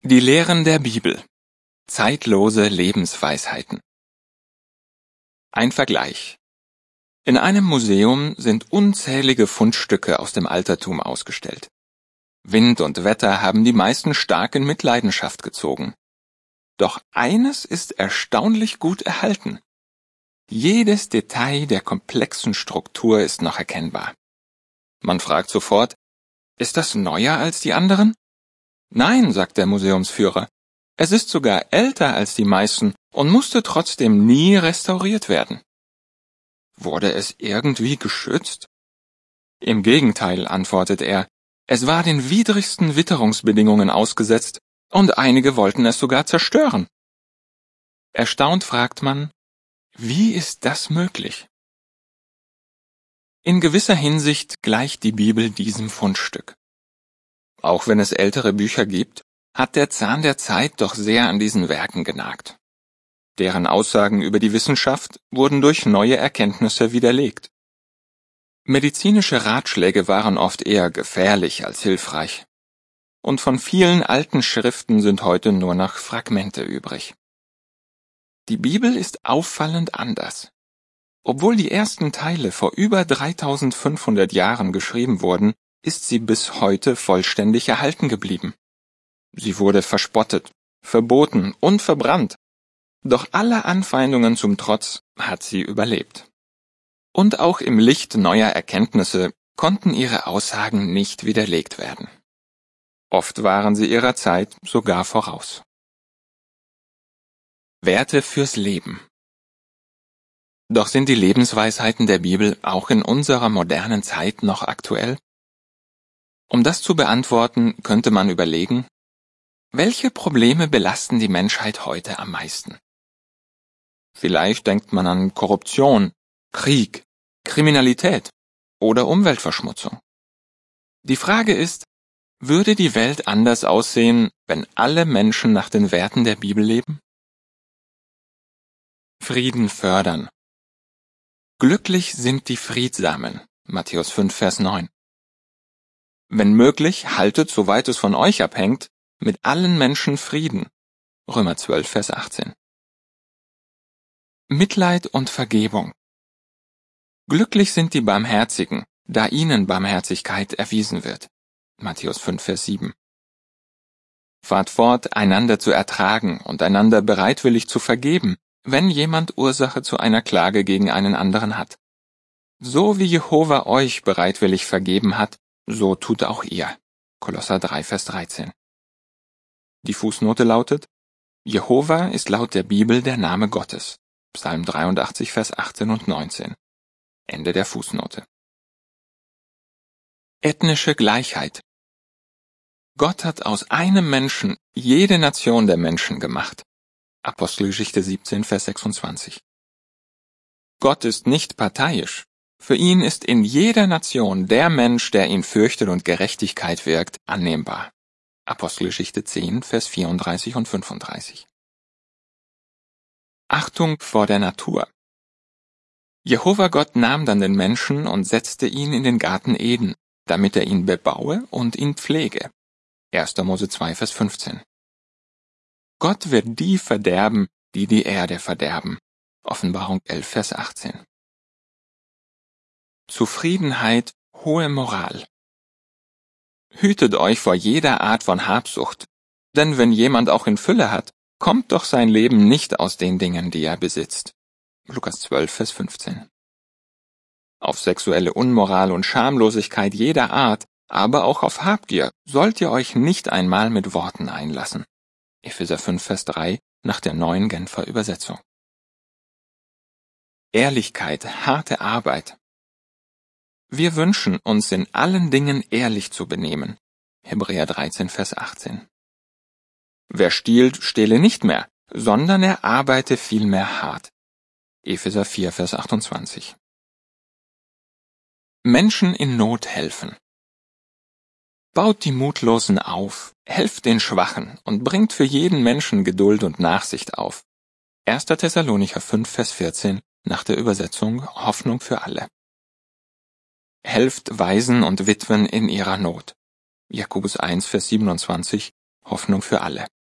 Die Lehren der Bibel. Zeitlose Lebensweisheiten. Ein Vergleich. In einem Museum sind unzählige Fundstücke aus dem Altertum ausgestellt. Wind und Wetter haben die meisten stark in Mitleidenschaft gezogen. Doch eines ist erstaunlich gut erhalten. Jedes Detail der komplexen Struktur ist noch erkennbar. Man fragt sofort, ist das neuer als die anderen? Nein, sagt der Museumsführer. Es ist sogar älter als die meisten und musste trotzdem nie restauriert werden. Wurde es irgendwie geschützt? Im Gegenteil, antwortet er, es war den widrigsten Witterungsbedingungen ausgesetzt und einige wollten es sogar zerstören. Erstaunt fragt man, wie ist das möglich? In gewisser Hinsicht gleicht die Bibel diesem Fundstück. Auch wenn es ältere Bücher gibt, hat der Zahn der Zeit doch sehr an diesen Werken genagt. Deren Aussagen über die Wissenschaft wurden durch neue Erkenntnisse widerlegt. Medizinische Ratschläge waren oft eher gefährlich als hilfreich. Und von vielen alten Schriften sind heute nur noch Fragmente übrig. Die Bibel ist auffallend anders. Obwohl die ersten Teile vor über 3500 Jahren geschrieben wurden, ist sie bis heute vollständig erhalten geblieben. Sie wurde verspottet, verboten und verbrannt. Doch aller Anfeindungen zum Trotz hat sie überlebt. Und auch im Licht neuer Erkenntnisse konnten ihre Aussagen nicht widerlegt werden. Oft waren sie ihrer Zeit sogar voraus. Werte fürs Leben. Doch sind die Lebensweisheiten der Bibel auch in unserer modernen Zeit noch aktuell? Um das zu beantworten, könnte man überlegen, welche Probleme belasten die Menschheit heute am meisten? Vielleicht denkt man an Korruption, Krieg, Kriminalität oder Umweltverschmutzung. Die Frage ist, würde die Welt anders aussehen, wenn alle Menschen nach den Werten der Bibel leben? Frieden fördern. Glücklich sind die Friedsamen, Matthäus 5, Vers 9. Wenn möglich, haltet, soweit es von euch abhängt, mit allen Menschen Frieden, Römer 12, Vers 18. Mitleid und Vergebung. Glücklich sind die Barmherzigen, da ihnen Barmherzigkeit erwiesen wird, Matthäus 5, Vers 7. Fahrt fort, einander zu ertragen und einander bereitwillig zu vergeben, wenn jemand Ursache zu einer Klage gegen einen anderen hat. So wie Jehova euch bereitwillig vergeben hat, so tut auch ihr. Kolosser 3, Vers 13. Die Fußnote lautet, Jehova ist laut der Bibel der Name Gottes. Psalm 83, Vers 18 und 19. Ende der Fußnote. Ethnische Gleichheit. Gott hat aus einem Menschen jede Nation der Menschen gemacht. Apostelgeschichte 17, Vers 26. Gott ist nicht parteiisch. Für ihn ist in jeder Nation der Mensch, der ihn fürchtet und Gerechtigkeit wirkt, annehmbar. Apostelgeschichte 10, Vers 34 und 35. Achtung vor der Natur. Jehova Gott nahm dann den Menschen und setzte ihn in den Garten Eden, damit er ihn bebaue und ihn pflege. 1. Mose 2, Vers 15. Gott wird die verderben, die die Erde verderben. Offenbarung 11, Vers 18. Zufriedenheit, hohe Moral. Hütet euch vor jeder Art von Habsucht, denn wenn jemand auch in Fülle hat, kommt doch sein Leben nicht aus den Dingen, die er besitzt. Lukas 12, Vers 15. Auf sexuelle Unmoral und Schamlosigkeit jeder Art, aber auch auf Habgier, sollt ihr euch nicht einmal mit Worten einlassen. Epheser 5, Vers 3 nach der neuen Genfer Übersetzung. Ehrlichkeit, harte Arbeit. Wir wünschen uns in allen Dingen ehrlich zu benehmen. Hebräer 13, Vers 18. Wer stiehlt, stehle nicht mehr, sondern er arbeite vielmehr hart. Epheser 4, Vers 28. Menschen in Not helfen. Baut die Mutlosen auf, helft den Schwachen und bringt für jeden Menschen Geduld und Nachsicht auf. 1. Thessalonicher 5, Vers 14 nach der Übersetzung Hoffnung für alle. Helft Waisen und Witwen in ihrer Not. Jakobus 1, Vers 27 Hoffnung für alle.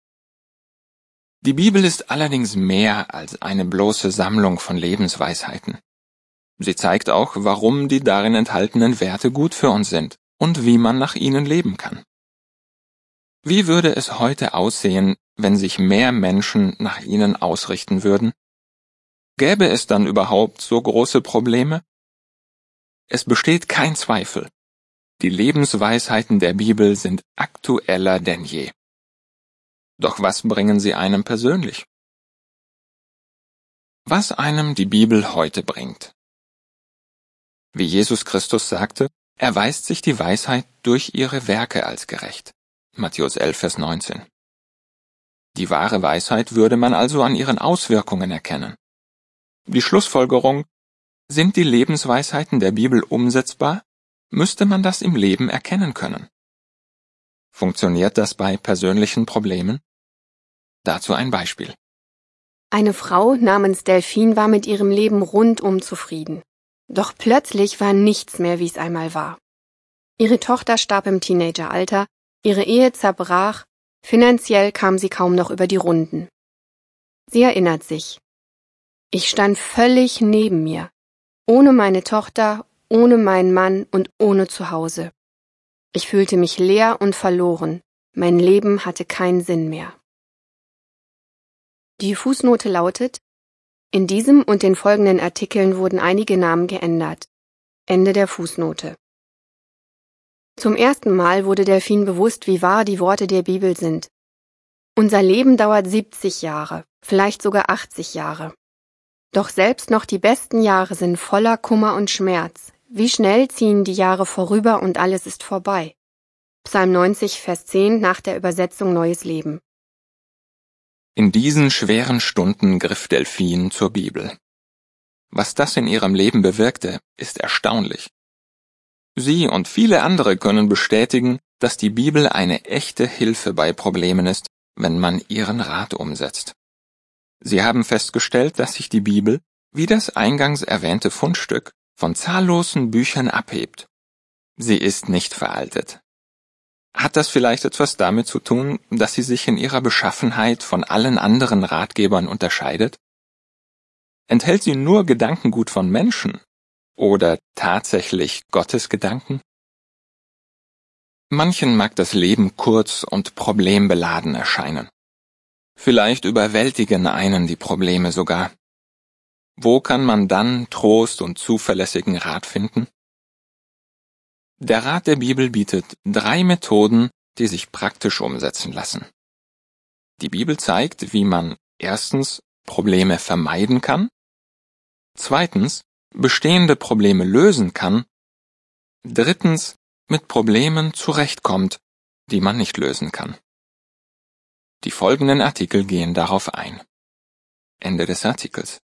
Die Bibel ist allerdings mehr als eine bloße Sammlung von Lebensweisheiten. Sie zeigt auch, warum die darin enthaltenen Werte gut für uns sind und wie man nach ihnen leben kann. Wie würde es heute aussehen, wenn sich mehr Menschen nach ihnen ausrichten würden? Gäbe es dann überhaupt so große Probleme? Es besteht kein Zweifel. Die Lebensweisheiten der Bibel sind aktueller denn je. Doch was bringen sie einem persönlich? Was einem die Bibel heute bringt. Wie Jesus Christus sagte, erweist sich die Weisheit durch ihre Werke als gerecht. Matthäus 11, Vers 19. Die wahre Weisheit würde man also an ihren Auswirkungen erkennen. Die Schlussfolgerung: Sind die Lebensweisheiten der Bibel umsetzbar, müsste man das im Leben erkennen können. Funktioniert das bei persönlichen Problemen? Dazu ein Beispiel. Eine Frau namens Delphine war mit ihrem Leben rundum zufrieden. Doch plötzlich war nichts mehr, wie es einmal war. Ihre Tochter starb im Teenageralter, ihre Ehe zerbrach, finanziell kam sie kaum noch über die Runden. Sie erinnert sich: Ich stand völlig neben mir, ohne meine Tochter, ohne meinen Mann und ohne Zuhause. Ich fühlte mich leer und verloren, mein Leben hatte keinen Sinn mehr. Die Fußnote lautet: In diesem und den folgenden Artikeln wurden einige Namen geändert. Ende der Fußnote. Zum ersten Mal wurde Delphine bewusst, wie wahr die Worte der Bibel sind. Unser Leben dauert 70 Jahre, vielleicht sogar 80 Jahre. Doch selbst noch die besten Jahre sind voller Kummer und Schmerz. Wie schnell ziehen die Jahre vorüber und alles ist vorbei. Psalm 90, Vers 10 nach der Übersetzung Neues Leben. In diesen schweren Stunden griff Delphine zur Bibel. Was das in ihrem Leben bewirkte, ist erstaunlich. Sie und viele andere können bestätigen, dass die Bibel eine echte Hilfe bei Problemen ist, wenn man ihren Rat umsetzt. Sie haben festgestellt, dass sich die Bibel, wie das eingangs erwähnte Fundstück, von zahllosen Büchern abhebt. Sie ist nicht veraltet. Hat das vielleicht etwas damit zu tun, dass sie sich in ihrer Beschaffenheit von allen anderen Ratgebern unterscheidet? Enthält sie nur Gedankengut von Menschen oder tatsächlich Gottes Gedanken? Manchen mag das Leben kurz und problembeladen erscheinen. Vielleicht überwältigen einen die Probleme sogar. Wo kann man dann Trost und zuverlässigen Rat finden? Der Rat der Bibel bietet 3 Methoden, die sich praktisch umsetzen lassen. Die Bibel zeigt, wie man erstens Probleme vermeiden kann, zweitens bestehende Probleme lösen kann, drittens mit Problemen zurechtkommt, die man nicht lösen kann. Die folgenden Artikel gehen darauf ein. Ende des Artikels.